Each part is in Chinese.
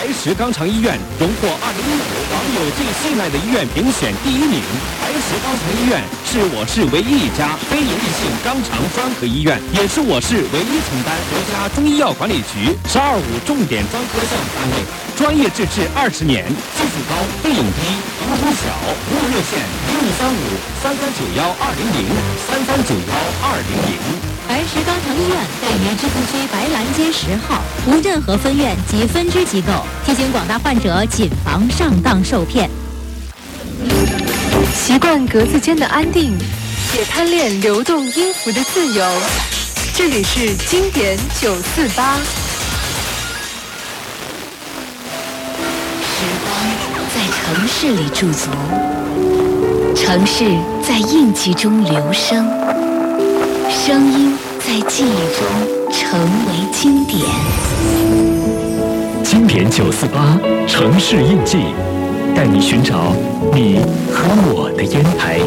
白石肛肠医院荣获2019网友最信赖的医院评选第1名。白石肛肠医院是我市唯一一家非营利性肛肠专科医院，也是我市唯一承担国家中医药管理局“12.5”重点专科项目单位，专业资质20年，技术高，费用低，服务小。服务热线：6535-3391-200，3391-200。 白石肛肠医院位于知府区白兰街10号，无任何分院及分支机构。提醒广大患者谨防上当受骗。 习惯格子间的安定，也贪恋流动音符的自由。这里是经典948。 时光在城市里驻足，城市在印记中留声，声音在记忆中成为经典。 经典948城市印记，带你寻找你和我的烟台。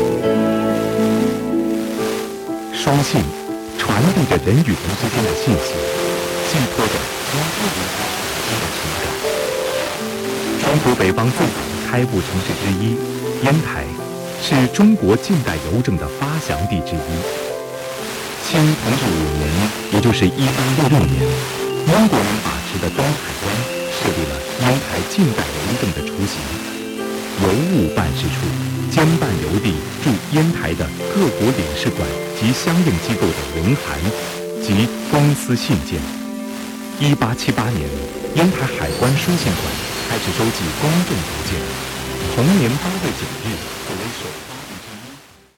双信传递着人与人之间的信息，寄托着中国人的情感。中国北方最早的开埠城市之一，烟台是中国近代邮政的发祥地之一。清同治5年，也就是1866年，英国人把持的东海关设立了烟台近代邮政的雏形。邮务办事处兼办邮递驻烟台的各国领事馆及相应机构的文函及公司信件。1878年，烟台海关书信馆开始收寄公众邮件，同年8月9日作为首。